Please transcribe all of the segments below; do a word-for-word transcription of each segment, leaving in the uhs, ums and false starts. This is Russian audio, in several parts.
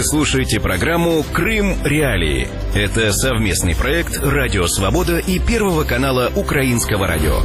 Вы слушаете программу «Крым Реалии». Это совместный проект «Радио Свобода» и Первого канала Украинского радио.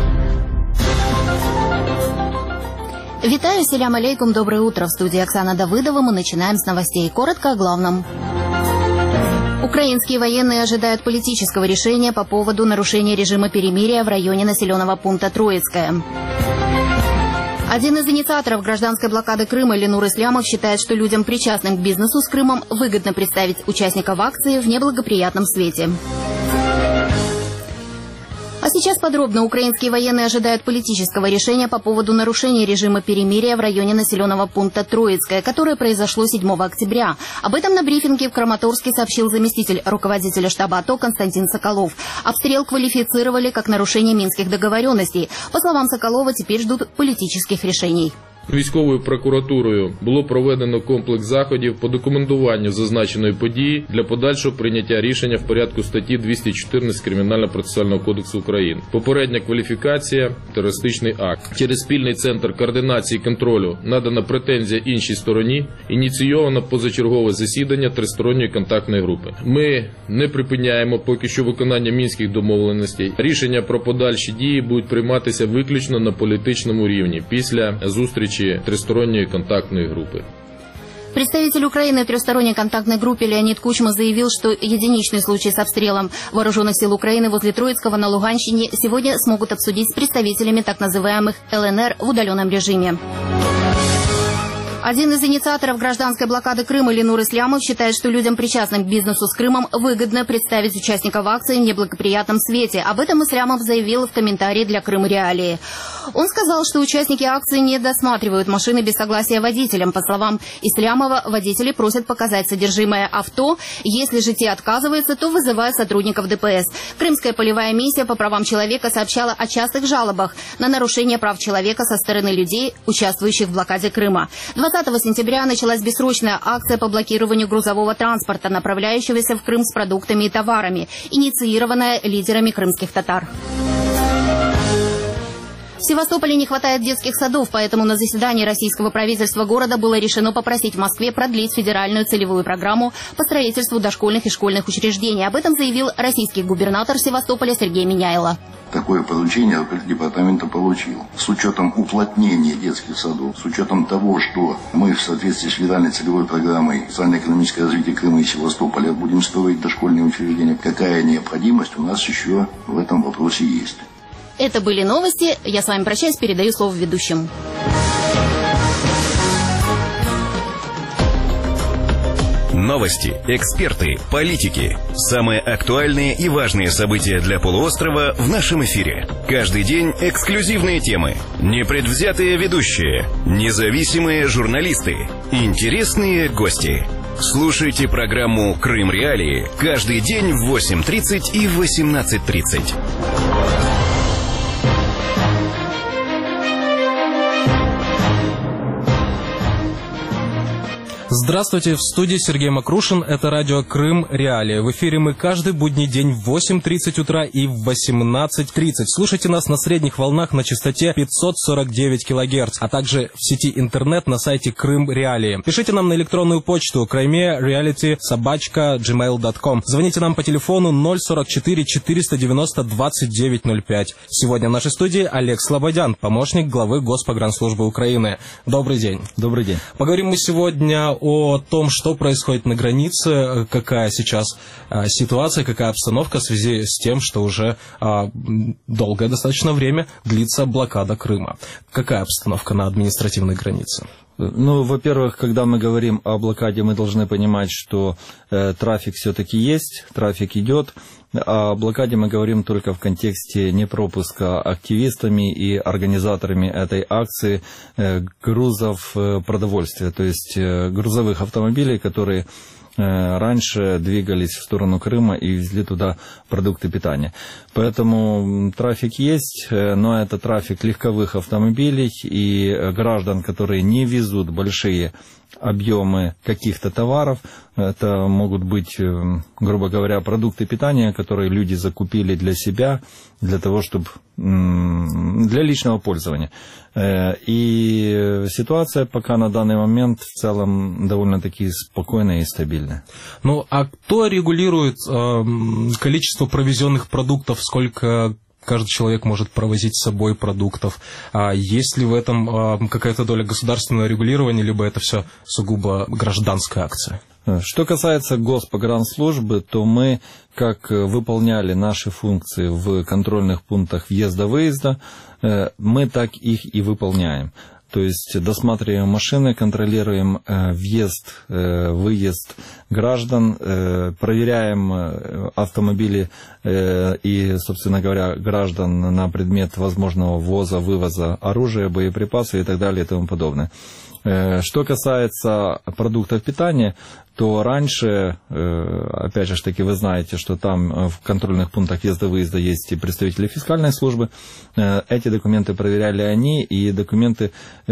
Витаю, селям алейкум, доброе утро. В студии Оксана Давыдова. Мы начинаем с новостей. Коротко о главном. Украинские военные ожидают политического решения по поводу нарушения режима перемирия в районе населенного пункта Троицкое. Один из инициаторов гражданской блокады Крыма, Ленур Ислямов, считает, что людям, причастным к бизнесу с Крымом, выгодно представить участников акции в неблагоприятном свете. А сейчас подробно. Украинские военные ожидают политического решения по поводу нарушения режима перемирия в районе населенного пункта Троицкое, которое произошло седьмого октября. Об этом на брифинге в Краматорске сообщил заместитель руководителя штаба АТО Константин Соколов. Обстрел квалифицировали как нарушение минских договоренностей. По словам Соколова, теперь ждут политических решений. Військовою прокуратурою було проведено комплекс заходів по документуванню зазначеної події для подальшого прийняття рішення в порядку статті двісті чотирнадцять Кримінально-процесуального кодексу України. Попередня кваліфікація – терористичний акт. Через спільний центр координації і контролю надана претензія іншій стороні, ініційовано позачергове засідання тристоронньої контактної групи. Ми не припиняємо поки що виконання мінських домовленостей. Рішення про подальші дії будуть прийматися виключно на політичному рівні після зустрічі тристоронней контактной группы. Представитель Украины в трехсторонней контактной группе Леонид Кучма заявил, что единичный случай с обстрелом вооруженных сил Украины возле Троицкого на Луганщине сегодня смогут обсудить с представителями так называемых ЛНР в удаленном режиме. Один из инициаторов гражданской блокады Крыма, Ленур Ислямов, считает, что людям, причастным к бизнесу с Крымом, выгодно представить участников акции в неблагоприятном свете. Об этом Ислямов заявил в комментарии для Крым Реалии. Он сказал, что участники акции не досматривают машины без согласия водителям. По словам Ислямова, водители просят показать содержимое авто. Если же те отказываются, то вызывают сотрудников ДПС. Крымская полевая миссия по правам человека сообщала о частых жалобах на нарушение прав человека со стороны людей, участвующих в блокаде Крыма. двадцатого сентября началась бессрочная акция по блокированию грузового транспорта, направляющегося в Крым с продуктами и товарами, инициированная лидерами крымских татар. В Севастополе не хватает детских садов, поэтому на заседании российского правительства города было решено попросить в Москве продлить федеральную целевую программу по строительству дошкольных и школьных учреждений. Об этом заявил российский губернатор Севастополя Сергей Миняйло. Такое поручение департамента получил. С учетом уплотнения детских садов, с учетом того, что мы в соответствии с федеральной целевой программой социально-экономическое развитие Крыма и Севастополя будем строить дошкольные учреждения, какая необходимость у нас еще в этом вопросе есть. Это были новости. Я с вами прощаюсь, передаю слово ведущим. Новости, эксперты, политики. Самые актуальные и важные события для полуострова в нашем эфире. Каждый день эксклюзивные темы, непредвзятые ведущие, независимые журналисты, интересные гости. Слушайте программу «Крым Реалии» каждый день в восемь тридцать и восемнадцать тридцать. Здравствуйте, в студии Сергей Макрушин, это радио «Крым Реалии». В эфире мы каждый будний день в восемь тридцать утра и в восемнадцать тридцать. Слушайте нас на средних волнах на частоте пятьсот сорок девять килогерц, а также в сети интернет на сайте Крым Реалии. Пишите нам на электронную почту крайме-реалити собачка джимейл точка ком. Звоните нам по телефону ноль сорок четыре четыреста девяносто двадцать девять ноль пять. Сегодня в нашей студии Олег Слободян, помощник главы Госпогранслужбы Украины. Добрый день. Добрый день. Поговорим мы сегодня о о том, что происходит на границе, какая сейчас а, ситуация, какая обстановка в связи с тем, что уже а, долгое достаточно время длится блокада Крыма. Какая обстановка на административной границе? Ну, во-первых, когда мы говорим о блокаде, мы должны понимать, что э, трафик все-таки есть, трафик идет. О блокаде мы говорим только в контексте непропуска активистами и организаторами этой акции э, грузов э, продовольствия, то есть э, грузовых автомобилей, которые раньше двигались в сторону Крыма и везли туда продукты питания. Поэтому трафик есть, но это трафик легковых автомобилей и граждан, которые не везут большие объемы каких-то товаров. Это могут быть, грубо говоря, продукты питания, которые люди закупили для себя, для того, чтобы для личного пользования. И ситуация пока на данный момент в целом довольно-таки спокойная и стабильная. Ну, а кто регулирует э, количество провезенных продуктов, сколько каждый человек может провозить с собой продуктов? А есть ли в этом э, какая-то доля государственного регулирования, либо это все сугубо гражданская акция? Что касается Госпогранслужбы, то мы, как выполняли наши функции в контрольных пунктах въезда-выезда, мы так их и выполняем. То есть досматриваем машины, контролируем въезд, выезд граждан, проверяем автомобили и, собственно говоря, граждан на предмет возможного ввоза, вывоза оружия, боеприпасов и так далее и тому подобное. Что касается продуктов питания, то раньше, опять же таки, вы знаете, что там в контрольных пунктах въезда-выезда есть и представители фискальной службы. Эти документы проверяли они, и документы,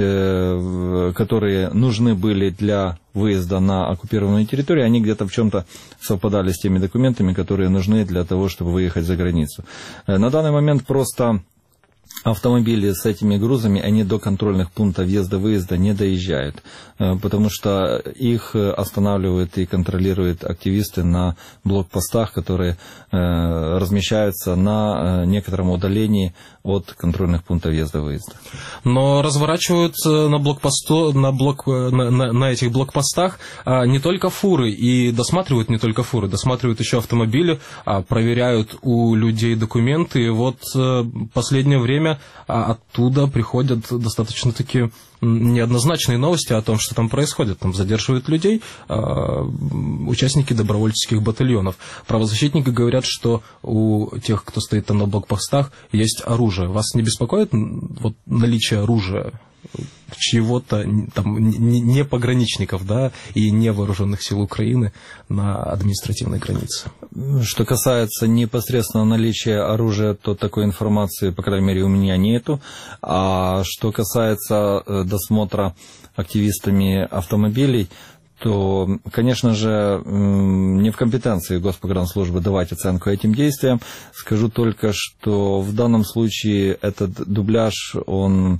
которые нужны были для выезда на оккупированную территорию, они где-то в чем-то совпадали с теми документами, которые нужны для того, чтобы выехать за границу. На данный момент просто автомобили с этими грузами, они до контрольных пунктов въезда-выезда не доезжают, потому что их останавливают и контролируют активисты на блокпостах, которые размещаются на некотором удалении от контрольных пунктов въезда-выезда. Но разворачивают на, блокпосту, на, блок, на, на, на этих блокпостах не только фуры, и досматривают не только фуры, досматривают еще автомобили, проверяют у людей документы. И вот в последнее время оттуда приходят достаточно такие неоднозначные новости о том, что там происходит. Там задерживают людей, участники добровольческих батальонов. Правозащитники говорят, что у тех, кто стоит там на блокпостах, есть оружие. Вас не беспокоит вот наличие оружия чего-то там не пограничников, да, и не вооруженных сил Украины на административной границе? Что касается непосредственно наличия оружия, то такой информации, по крайней мере, у меня нету. А что касается досмотра активистами автомобилей, то, конечно же, не в компетенции Госпогранслужбы давать оценку этим действиям. Скажу только, что в данном случае этот дубляж, он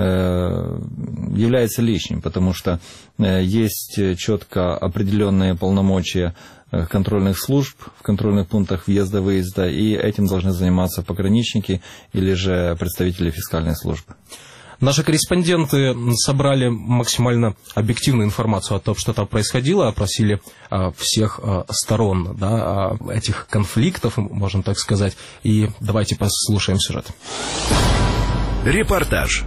является лишним, потому что есть четко определенные полномочия контрольных служб в контрольных пунктах въезда-выезда, и этим должны заниматься пограничники или же представители фискальной службы. Наши корреспонденты собрали максимально объективную информацию о том, что там происходило, опросили а, всех а, сторон, да, этих конфликтов, можно так сказать. И давайте послушаем сюжет. Репортаж.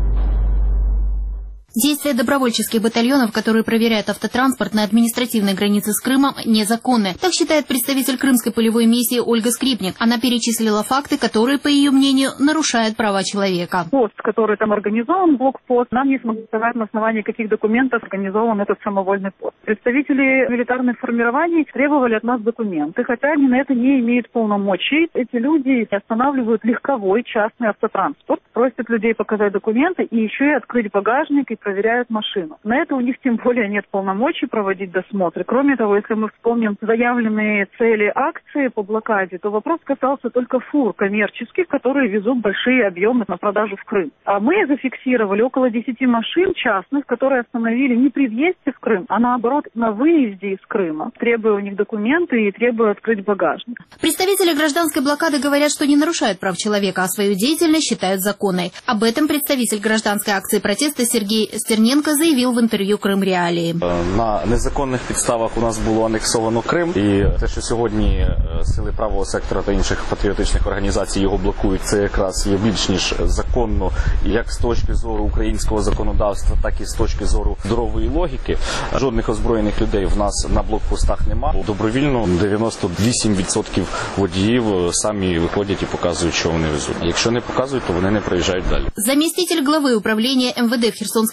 Действия добровольческих батальонов, которые проверяют автотранспорт на административной границе с Крымом, незаконны. Так считает представитель крымской полевой миссии Ольга Скрипник. Она перечислила факты, которые, по ее мнению, нарушают права человека. Пост, который там организован, блокпост, нам не смогли сказать, на основании каких документов организован этот самовольный пост. Представители милитарных формирований требовали от нас документы, хотя они на это не имеют полномочий. Эти люди останавливают легковой частный автотранспорт, просят людей показать документы и еще и открыть багажник и проверяют машину. На это у них тем более нет полномочий проводить досмотры. Кроме того, если мы вспомним заявленные цели акции по блокаде, то вопрос касался только фур коммерческих, которые везут большие объемы на продажу в Крым. А мы зафиксировали около десяти машин частных, которые остановили не при въезде в Крым, а наоборот на выезде из Крыма, требуя у них документы и требуя открыть багажник. Представители гражданской блокады говорят, что не нарушают прав человека, а свою деятельность считают законной. Об этом представитель гражданской акции протеста Сергей Стерненко заявил в интерв'ю «Крим Реалії». На незаконних підставах у нас було анексовано Крим, і те, що сьогодні сили правого сектора та інших патріотичних організацій його блокують, це якраз є більш ніж законно, як з точки зору українського законодавства, так і з точки зору здорової логіки. Жодних озброєних людей в нас на блокпостах нема. Добровільно дев'яносто вісім відсотків водіїв самі виходять і показують, що вони везуть. Якщо не показують, то вони не проїжджають далі. Заместитель главы управления эм вэ дэ в Херсонской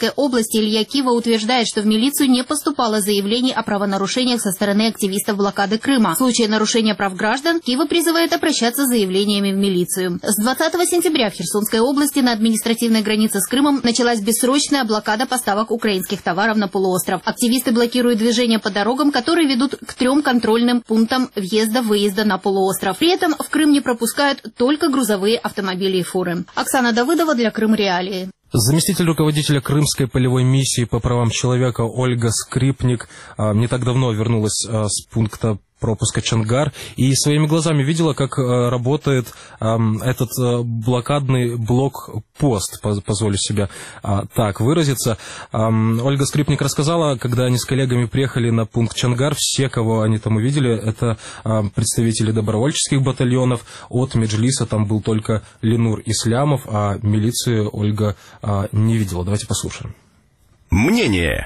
Херсонской области Илья Кива утверждает, что в милицию не поступало заявлений о правонарушениях со стороны активистов блокады Крыма. В случае нарушения прав граждан Кива призывает обращаться с заявлениями в милицию. С двадцатого сентября в Херсонской области на административной границе с Крымом началась бессрочная блокада поставок украинских товаров на полуостров. Активисты блокируют движение по дорогам, которые ведут к трем контрольным пунктам въезда-выезда на полуостров. При этом в Крым не пропускают только грузовые автомобили и фуры. Оксана Давыдова для Крым Реалии. Заместитель руководителя Крымской полевой миссии по правам человека Ольга Скрипник не так давно вернулась с пункта пропуска Чонгар и своими глазами видела, как работает этот блокадный блокпост, позволю себе так выразиться. Ольга Скрипник рассказала, когда они с коллегами приехали на пункт Чонгар, все, кого они там увидели, это представители добровольческих батальонов. От Меджлиса там был только Ленур Ислямов, а милиции Ольга не видела. Давайте послушаем. Мнение.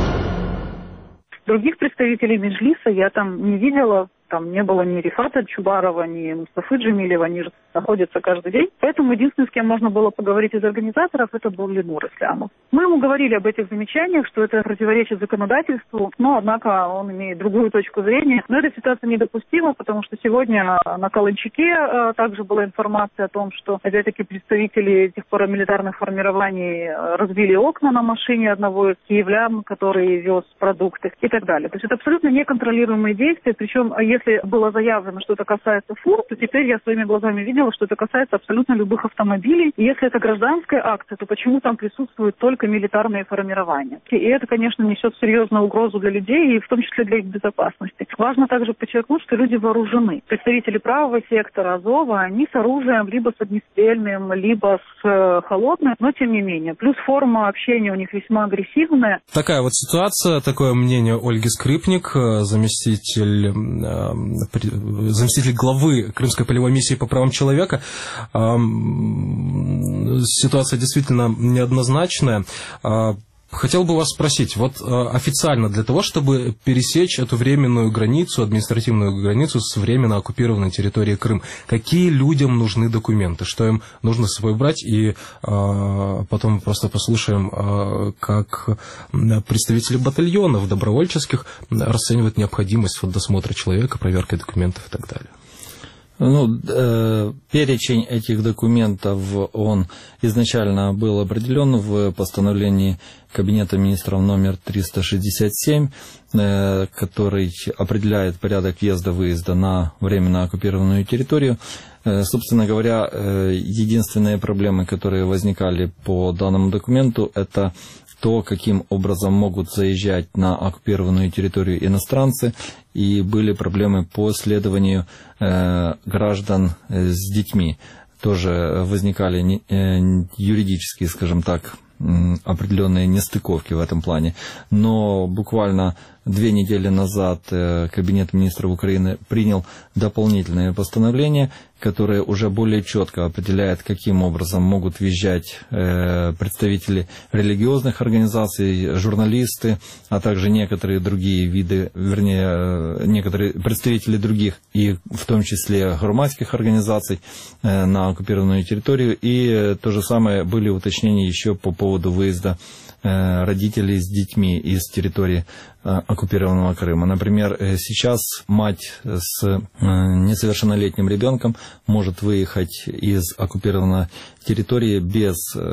Других представителей Меджлиса я там не видела. Там не было ни Рифата Чубарова, ни Мустафы Джемилева, они же находятся каждый день. Поэтому единственный, с кем можно было поговорить из организаторов, это был Ленур Ислямов. Мы ему говорили об этих замечаниях, что это противоречит законодательству, но, однако, он имеет другую точку зрения. Но эта ситуация недопустима, потому что сегодня на Каланчаке а, также была информация о том, что, опять-таки, представители этих парамилитарных формирований разбили окна на машине одного из киевлян, который вез продукты и так далее. То есть это абсолютно неконтролируемые действия, причем если было заявлено, что это касается фур, то теперь я своими глазами видела, что это касается абсолютно любых автомобилей. И если это гражданская акция, то почему там присутствуют только милитарные формирования? И это, конечно, несет серьезную угрозу для людей, и в том числе для их безопасности. Важно также подчеркнуть, что люди вооружены. Представители правого сектора, Азова, они с оружием либо с огнестрельным, либо с холодным, но тем не менее. Плюс форма общения у них весьма агрессивная. Такая вот ситуация, такое мнение Ольги Скрипник, заместитель... заместитель главы Крымской полевой миссии по правам человека. Ситуация действительно неоднозначная. Хотел бы вас спросить, вот официально для того, чтобы пересечь эту временную границу, административную границу с временно оккупированной территории Крым, какие людям нужны документы, что им нужно с собой брать, и потом просто послушаем, как представители батальонов добровольческих расценивают необходимость вот досмотра человека, проверки документов и так далее. Ну, э, перечень этих документов, он изначально был определен в постановлении Кабинета министров номер триста шестьдесят семь, э, который определяет порядок въезда-выезда на временно оккупированную территорию. Э, собственно говоря, э, единственные проблемы, которые возникали по данному документу, это то, каким образом могут заезжать на оккупированную территорию иностранцы, и были проблемы по следованию э, граждан э, с детьми. Тоже возникали не, э, юридические, скажем так, э, определенные нестыковки в этом плане. Но буквально две недели назад э, Кабинет министров Украины принял дополнительное постановление, которое уже более четко определяет, каким образом могут въезжать э, представители религиозных организаций, журналисты, а также некоторые другие виды, вернее, э, некоторые представители других, и в том числе громадских организаций э, на оккупированную территорию. И э, то же самое были уточнения еще по поводу выезда э, родителей с детьми из территории э, оккупированного Крыма. Например, э, сейчас мать с э, несовершеннолетним ребенком может выехать из оккупированной территории без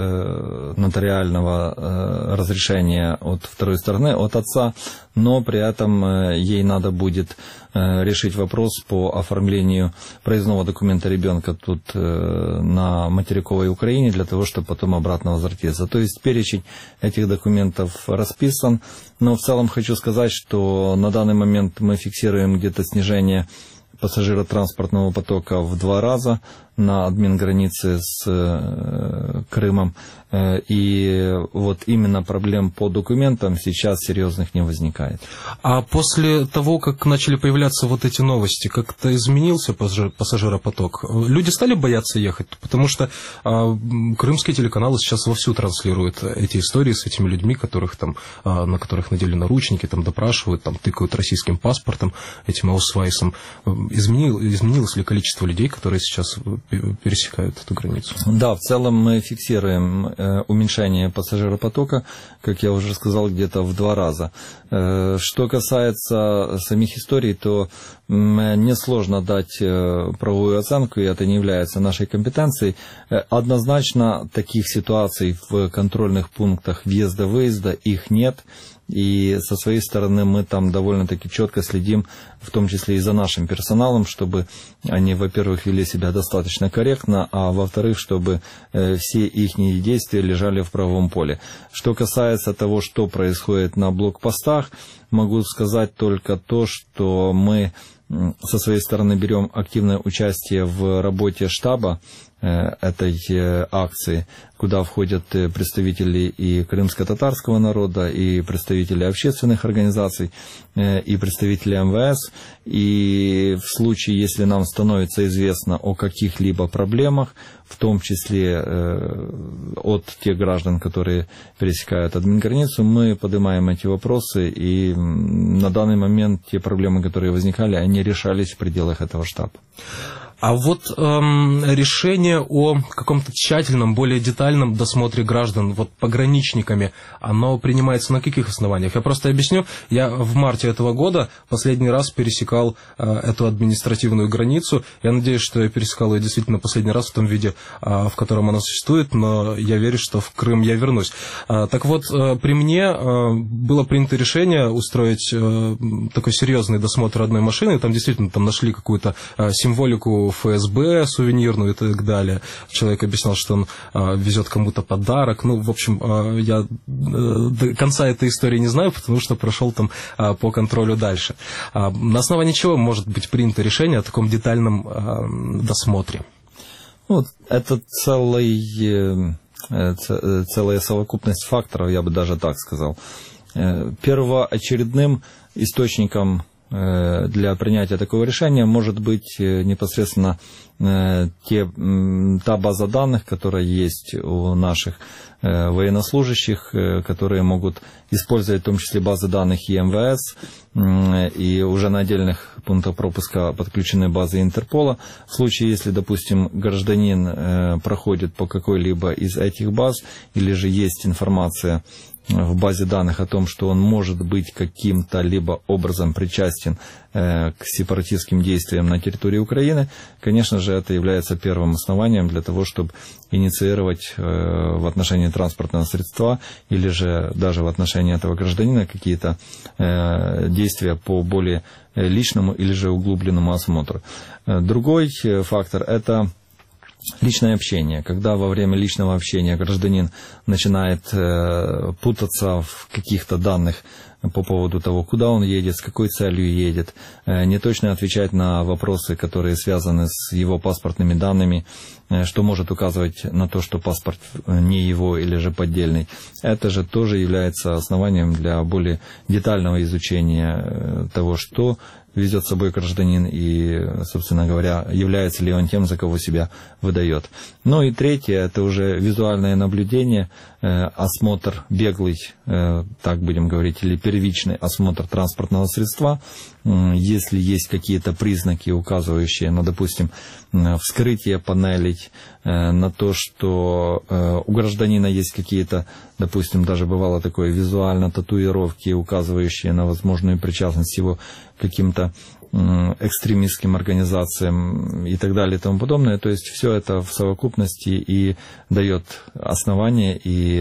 э, нотариального э, разрешения от второй стороны, от отца, но при этом э, ей надо будет э, решить вопрос по оформлению проездного документа ребенка тут э, на материковой Украине для того, чтобы потом обратно возвратиться. То есть перечень этих документов расписан, но в целом хочу сказать, что на данный момент мы фиксируем где-то снижение пассажиротранспортного потока в два раза на админгранице с э, Крымом. Э, и вот именно проблем по документам сейчас серьезных не возникает. А после того, как начали появляться вот эти новости, как-то изменился пассажиропоток? Люди стали бояться ехать? Потому что э, крымские телеканалы сейчас вовсю транслируют эти истории с этими людьми, которых там, э, на которых надели наручники, там допрашивают, там тыкают российским паспортом, этим аусвайсом. Изменил, изменилось ли количество людей, которые сейчас пересекают эту границу. Да, в целом мы фиксируем уменьшение пассажиропотока, как я уже сказал, где-то в два раза. Что касается самих историй, то несложно дать правовую оценку, и это не является нашей компетенцией. Однозначно таких ситуаций в контрольных пунктах въезда-выезда их нет. И со своей стороны мы там довольно-таки четко следим, в том числе и за нашим персоналом, чтобы они, во-первых, вели себя достаточно корректно, а во-вторых, чтобы все их действия лежали в правовом поле. Что касается того, что происходит на блокпостах, могу сказать только то, что мы со своей стороны берем активное участие в работе штаба этой акции, куда входят представители и крымско-татарского народа, и представители общественных организаций, и представители эм вэ эс. И в случае, если нам становится известно о каких-либо проблемах, в том числе от тех граждан, которые пересекают админграницу, мы поднимаем эти вопросы, и на данный момент те проблемы, которые возникали, они решались в пределах этого штаба. А вот эм, решение о каком-то тщательном, более детальном досмотре граждан вот пограничниками, оно принимается на каких основаниях? Я просто объясню. Я в марте этого года последний раз пересекал э, эту административную границу. Я надеюсь, что я пересекал ее действительно последний раз в том виде, э, в котором она существует, но я верю, что в Крым я вернусь. Э, так вот, э, при мне э, было принято решение устроить э, такой серьезный досмотр одной машины. Там действительно там нашли какую-то э, символику эф эс бэ сувенирную и так далее. Человек объяснял, что он а, везет кому-то подарок. Ну, в общем, а, я а, до конца этой истории не знаю, потому что прошел там а, по контролю дальше. А, на основании чего может быть принято решение о таком детальном а, досмотре? Вот, это целый, целая совокупность факторов, я бы даже так сказал. Первоочередным источником для принятия такого решения может быть непосредственно те, та база данных, которая есть у наших военнослужащих, которые могут использовать в том числе базы данных и эм вэ эс, и уже на отдельных пунктах пропуска подключены базы Интерпола. В случае, если, допустим, гражданин проходит по какой-либо из этих баз, или же есть информация в базе данных о том, что он может быть каким-то либо образом причастен э, к сепаратистским действиям на территории Украины, конечно же, это является первым основанием для того, чтобы инициировать э, в отношении транспортного средства или же даже в отношении этого гражданина какие-то э, действия по более личному или же углубленному осмотру. Другой фактор – это личное общение. Когда во время личного общения гражданин начинает э, путаться в каких-то данных по поводу того, куда он едет, с какой целью едет, э, не точно отвечать на вопросы, которые связаны с его паспортными данными, э, что может указывать на то, что паспорт не его или же поддельный. Это же тоже является основанием для более детального изучения э, того, что везет с собой гражданин и, собственно говоря, является ли он тем, за кого себя выдает. Ну и третье, это уже визуальное наблюдение, э, осмотр беглый, э, так будем говорить, или первичный осмотр транспортного средства. Э, если есть какие-то признаки, указывающие на, допустим, э, вскрытие панелей, э, на то, что э, у гражданина есть какие-то, допустим, даже бывало такое, визуально татуировки, указывающие на возможную причастность его к каким-то экстремистским организациям и так далее и тому подобное. То есть все это в совокупности и дает основания и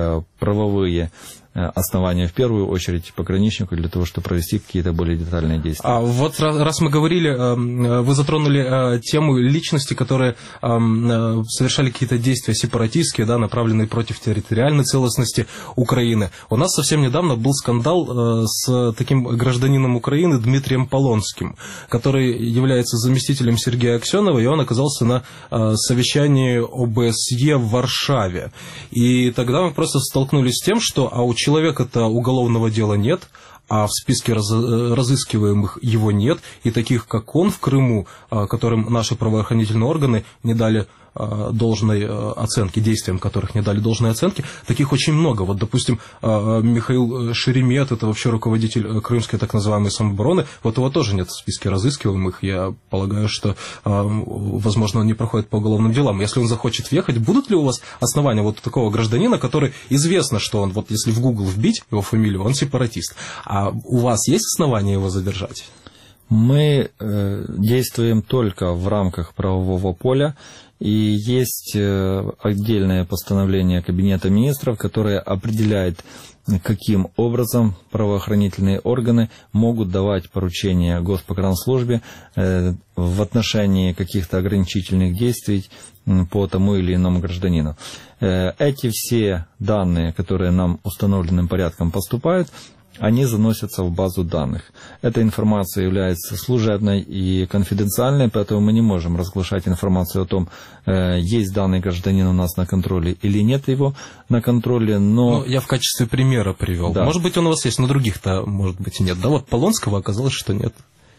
правовые основания, в первую очередь, пограничнику для того, чтобы провести какие-то более детальные действия. А вот раз мы говорили, вы затронули тему личности, которые совершали какие-то действия сепаратистские, да, направленные против территориальной целостности Украины. У нас совсем недавно был скандал с таким гражданином Украины Дмитрием Полонским, который является заместителем Сергея Аксенова, и он оказался на совещании о бэ эс е в Варшаве. И тогда мы просто столкнулись с тем, что а у человека-то уголовного дела нет, а в списке раз, разыскиваемых его нет, и таких, как он в Крыму, которым наши правоохранительные органы не дали должной оценки, действиям которых не дали должной оценки, таких очень много. Вот, допустим, Михаил Шеремет, это вообще руководитель крымской так называемой самообороны, вот его тоже нет в списке разыскиваемых. Я полагаю, что, возможно, он не проходит по уголовным делам. Если он захочет въехать, будут ли у вас основания вот у такого гражданина, который известно, что он, вот если в Google вбить его фамилию, он сепаратист, а у вас есть основания его задержать? Мы э, действуем только в рамках правового поля, и есть э, отдельное постановление Кабинета министров, которое определяет, каким образом правоохранительные органы могут давать поручения Госпогранслужбе э, в отношении каких-то ограничительных действий по тому или иному гражданину. Э, эти все данные, которые нам установленным порядком поступают, они заносятся в базу данных. Эта информация является служебной и конфиденциальной, поэтому мы не можем разглашать информацию о том, есть данный гражданин у нас на контроле или нет его на контроле, но... Ну, я в качестве примера привел. Да. Может быть, он у вас есть, но других-то, может быть, и нет. Да вот Полонского оказалось, что нет.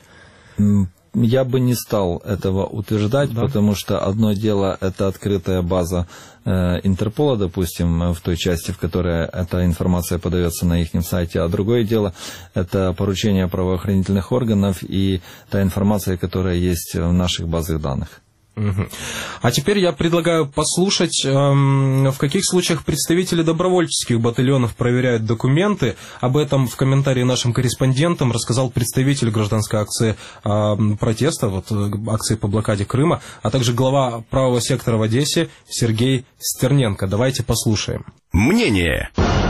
Я бы не стал этого утверждать, да. Потому что одно дело – это открытая база э, Интерпола, допустим, в той части, в которой эта информация подается на их сайте, а другое дело – это поручение правоохранительных органов и та информация, которая есть в наших базах данных. Угу. А теперь я предлагаю послушать, эм, в каких случаях представители добровольческих батальонов проверяют документы. Об этом в комментарии нашим корреспондентам рассказал представитель гражданской акции э, протеста, вот, акции по блокаде Крыма, а также глава правого сектора в Одессе Сергей Стерненко. Давайте послушаем. Мнение.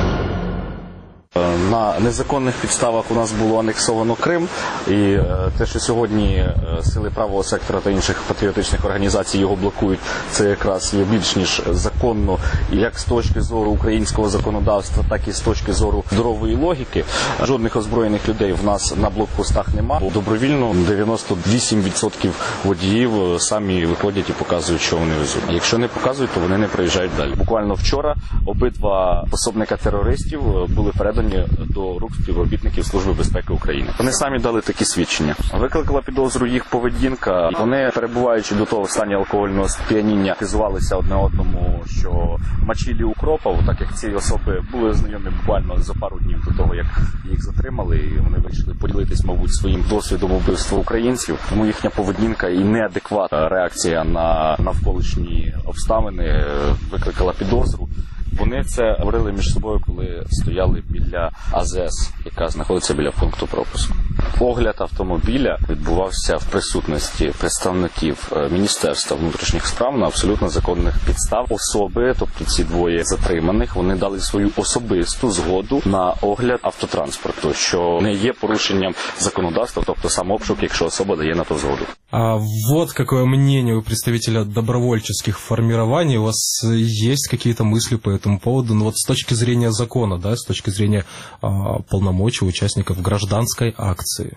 На незаконних підставах у нас було анексовано Крим, і те, що сьогодні сили правого сектора та інших патріотичних організацій його блокують, це якраз є більш ніж законно, як з точки зору українського законодавства, так і з точки зору здорової логіки. Жодних озброєних людей в нас на блокпостах нема. Добровільно дев'яносто вісім відсотків водіїв самі виходять і показують, що вони везуть. А якщо не показують, то вони не приїжджають далі. Буквально вчора обидва пособника терористів були передані до рук співробітників Служби безпеки України. Вони самі дали такі свідчення. Викликала підозру їх поведінка. Вони, перебуваючи до того в стані алкогольного сп'яніння, хизувалися одне одному, що мочили укропів, так як ці особи були знайомі буквально за пару днів до того, як їх затримали, і вони вирішили поділитись, мабуть, своїм досвідом вбивства українців. Тому їхня поведінка і неадекватна реакція на навколишні обставини викликала підозру. Вони це говорили між собою, коли стояли біля АЗС, яка знаходиться біля пункту пропуску. Огляд автомобіля відбувався в присутності представників Міністерства внутрішніх справ на абсолютно законних підстав. Особи, тобто ці двоє затриманих, вони дали свою особисту згоду на огляд автотранспорту, що не є порушенням законодавства, тобто сам обшук, якщо особа дає на то згоду. А вот какое мнение у представителя добровольческих формирований. У вас есть какие-то мысли по этому поводу? Ну вот с точки зрения закона, да, с точки зрения а, полномочий участников гражданской акции.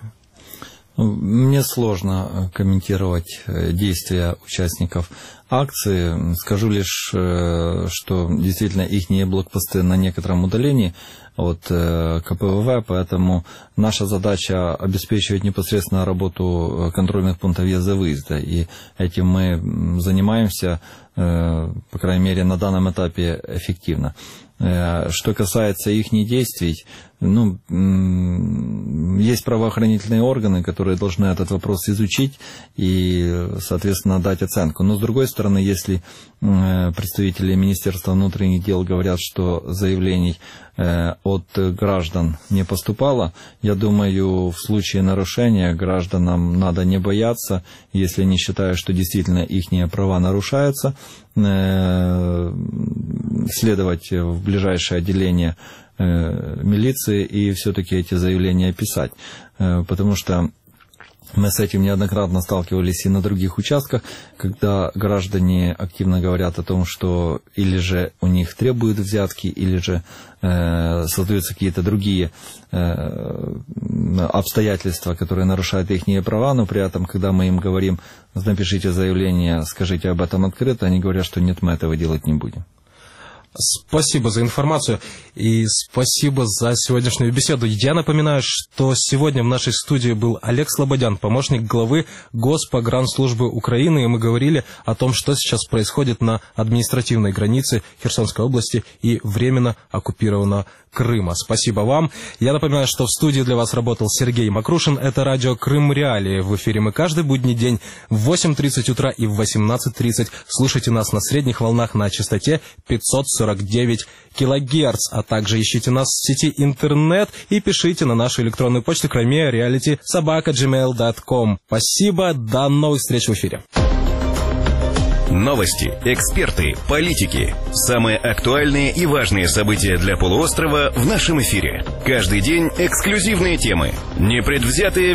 Мне сложно комментировать действия участников акции. Скажу лишь, что действительно их блокпосты на некотором удалении от ка пэ вэ вэ, поэтому наша задача обеспечивать непосредственно работу контрольных пунктов въезда-выезда. И этим мы занимаемся, по крайней мере, на данном этапе эффективно. Что касается их действий, ну, есть правоохранительные органы, которые должны этот вопрос изучить и, соответственно, дать оценку. Но, с другой стороны, если представители Министерства внутренних дел говорят, что заявлений от граждан не поступало, я думаю, в случае нарушения гражданам надо не бояться, если они считают, что действительно их права нарушаются, следовать в ближайшее отделение милиции и все-таки эти заявления писать. Потому что мы с этим неоднократно сталкивались и на других участках, когда граждане активно говорят о том, что или же у них требуют взятки, или же э, создаются какие-то другие э, обстоятельства, которые нарушают их права, но при этом, когда мы им говорим, напишите заявление, скажите об этом открыто, они говорят, что нет, мы этого делать не будем. Спасибо за информацию и спасибо за сегодняшнюю беседу. Я напоминаю, что сегодня в нашей студии был Олег Слободян, помощник главы Госпогранслужбы Украины, и мы говорили о том, что сейчас происходит на административной границе Херсонской области и временно оккупированного Крыма. Спасибо вам. Я напоминаю, что в студии для вас работал Сергей Макрушин. Это радио Крым Реалии. В эфире мы каждый будний день в восемь тридцать утра и в восемнадцать тридцать. Слушайте нас на средних волнах на частоте пятьсот сорок девять килогерц, а также ищите нас в сети интернет и пишите на нашу электронную почту кромея реалити собака джимейл точка ком. Спасибо, до новых встреч в эфире. Новости, эксперты, политики. Самые актуальные и важные события для полуострова в нашем эфире. Каждый день эксклюзивные темы. Непредвзятые